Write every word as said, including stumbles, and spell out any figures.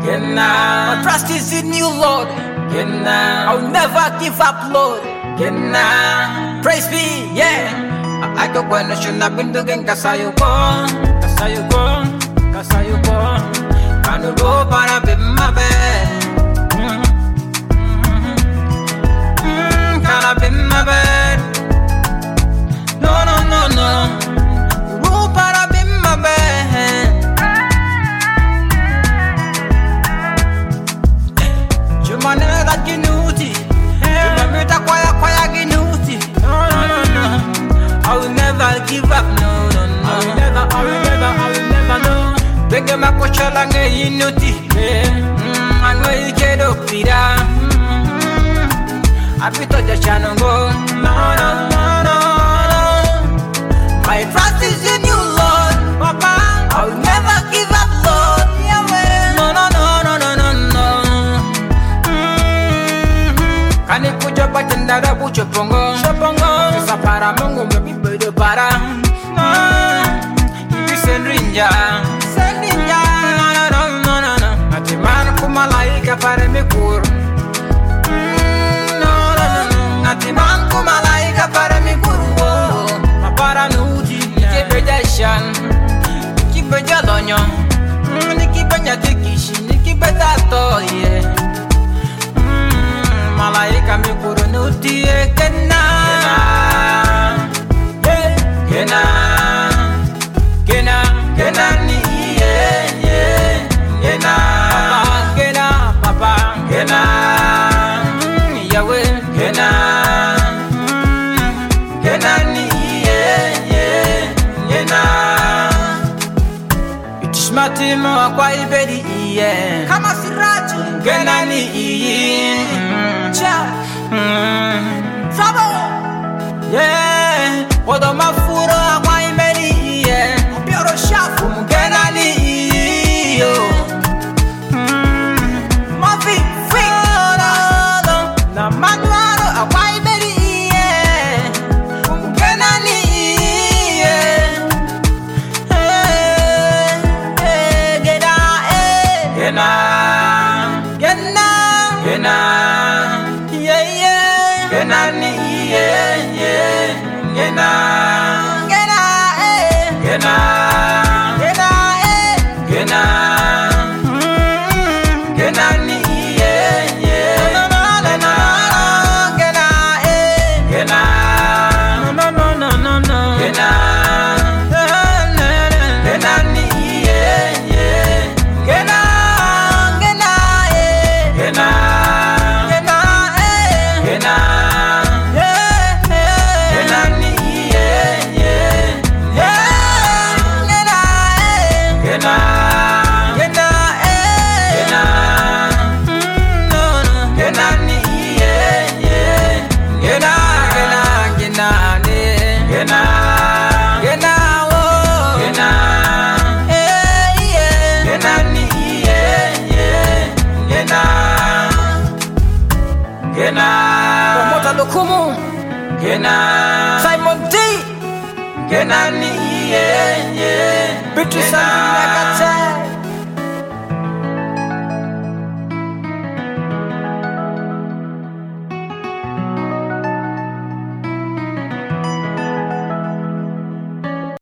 Gena. My trust is in you, Lord. Gena. I'll never give up, Lord. Gena. Praise be, yeah. I don't want to should have been doing Kasayuko, Kasayuko, Kasayuko. Can you go para be my bed? Can I be my bed? No, no, no, no. Go para be my bed. You man never ginuti. You man me ta kwaya kwaya ginuti. No, no, no, no. I will never give up, no, no, no. I will never, I will never, I will never, no. Bege makocha lange inuti. Ango ikedo pira. Apito ja chanongo. No, no, no, no, no. My trust is in you, Lord, Papa. I will never give up, Lord. Yahweh. No, no, no, no, no, no, no. Kani kuja batendara bucho pongo. Shopongo. Para Mungu mbibedo para Ibi sendrinja Sendrinja No no no no no no Ati man kumalaika pare mikuru No no no no Ati man kumalaika pare mikuru Mapara nuti Nikibeja shan Nikibeja donyo Nikibeja tikishi Nikibeja toye Malaika mikuru nuti Gena Gena, Gena, Gena ni yeah yeah Gena, Papa, Gena, Papa, Gena, Yahweh, Gena, Gena ni yeah yeah Gena. Itishmati mo kwa ibedi yeah. Kama siraji Gena ni yeah. Cha, trouble. Yeah, odo mafuro akwa imeli yeah. Obioro shafu mugena ni yo. Mafi fik na manuaro akwa imeli yeah. Mugena ni yeah. Hey, hey, gena, hey. Gena, gena, gena, yeah yeah. Gena ni yeah yeah. Gena, Gena, eh, Gena, Gena, eh, Gena, Gena ni yeah yeah. No no no no no. Gena, eh, Gena, no no no no no. Gena, Gena ni yeah yeah. Gena, Gena, eh, Gena, Gena, eh, Gena. Lokumu Gena Simon D Gena ni yeah yeah Beatrice Nakata